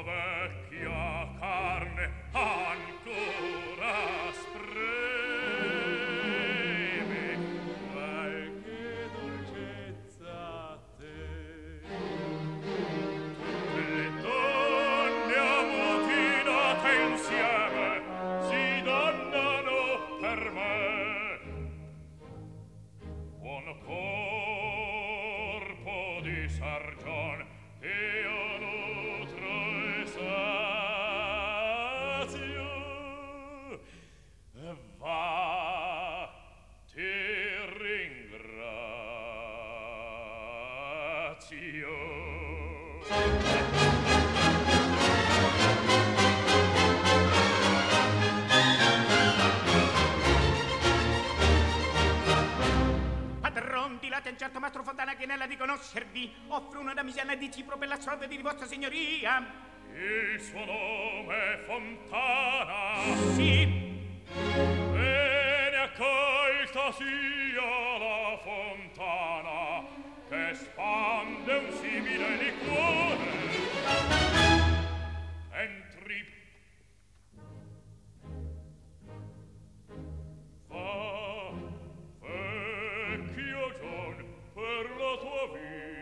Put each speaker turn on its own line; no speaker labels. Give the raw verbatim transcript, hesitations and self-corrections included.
vecchia carne ancora spreme, quel che dolcezza a te. Tutte le donne ammutinate insieme si donnano per me. Buon corpo di sargion io nutro e sazio. Va, ti ringrazio.
Padron, dilate un certo mastro Fontana che nella di conoscervi offre una damigiana di Cipro per la sorte di vostra signoria.
Il suo nome è Fontana.
Sì.
Bene accolta sia la fontana che spande un simile liquore. Entri. Va, vecchio John, per la tua vita